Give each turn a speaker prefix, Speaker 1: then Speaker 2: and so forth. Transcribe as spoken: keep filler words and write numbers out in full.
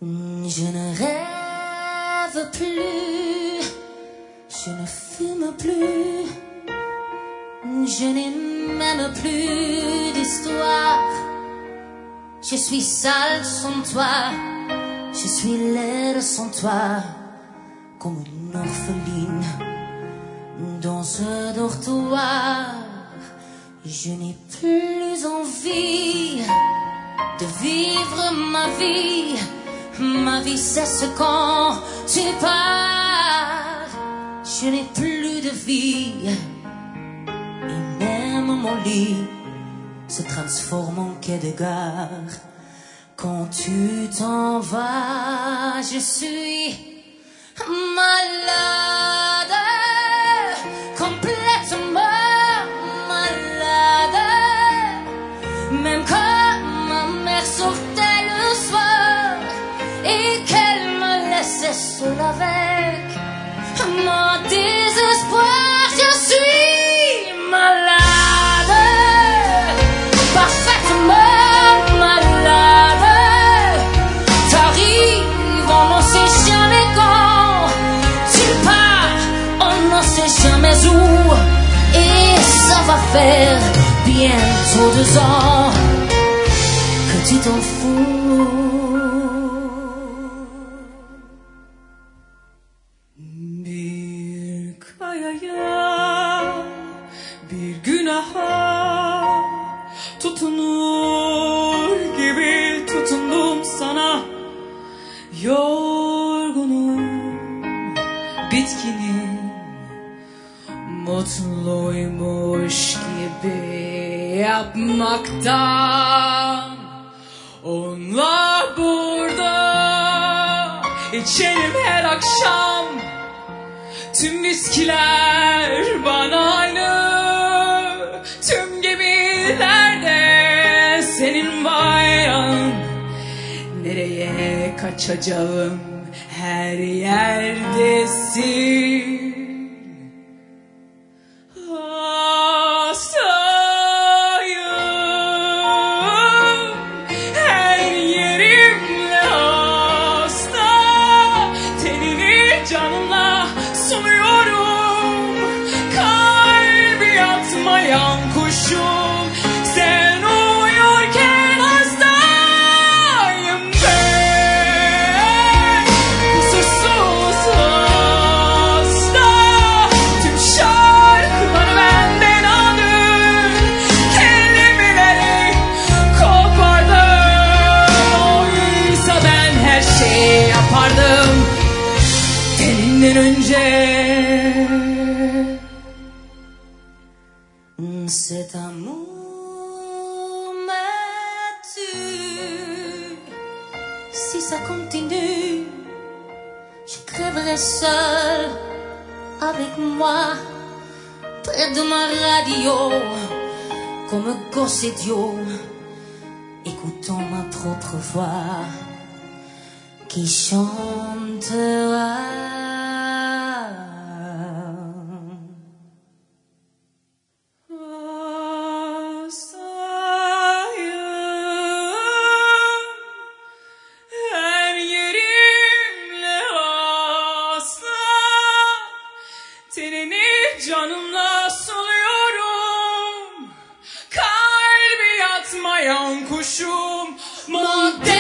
Speaker 1: Je ne rêve plus, je ne fume plus, je n'ai même plus d'histoire. Je suis sale sans toi, je suis laide sans toi, comme une orpheline dans ce dortoir. Je n'ai plus envie de vivre ma vie. Ma vie cesse quand tu pars. Je n'ai plus de vie, et même mon lit se transforme en quai de gare. Quand tu t'en vas, je suis malade, complètement malade. Même quand ma mère sortait le soir et qu'elle me laissait seule avec mon désespoir, je suis malade, parfaitement malade. T'arrives, on ne sait jamais quand. Tu pars, on ne sait jamais où. Et ça va faire bientôt deux ans que tu t'en fous.
Speaker 2: Bir kayaya, bir günaha tutunur gibi tutundum sana. Yorgunum, bitkinim, mutluymuş gibi yapmaktan. Onlar burada, içerim her akşam. Tüm viskiler bana aynı, tüm gemilerde senin bayrağın. Nereye kaçacağım, her yerdesin. Hastayım, her yerimle hasta. Tenini canımla sunuyorum, kalbi atmayan kuşum. Sen uyurken hastayım ben, kusursuz hasta. Tüm şarkıları benden aldın, kelimeleri kopardın. Oysa ben her şeyi yapardım senden önce.
Speaker 1: Cet amour me tue. Si ça continue, je crèverai seul avec moi, près de ma radio, comme un gosse idiot, écoutant ma propre voix qui chantera.
Speaker 2: Tenini canımla soluyorum, kalbi yatmayan kuşum. Monte